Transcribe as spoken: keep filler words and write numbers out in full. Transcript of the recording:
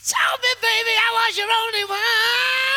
Tell me, baby, I was your only one.